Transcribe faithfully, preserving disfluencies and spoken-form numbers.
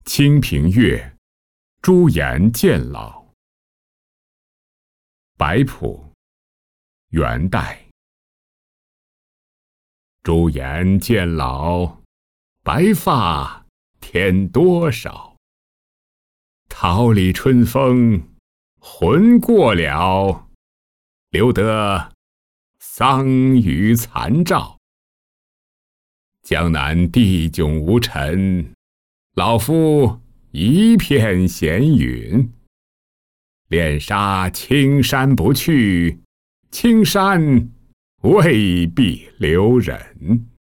清平乐，朱颜渐老。白朴，元代。朱颜渐老，白发添多少？桃李春风魂过了，留得桑榆残照。江南地迥无尘，老夫一片闲云。恋杀青山不去，青山未必留人。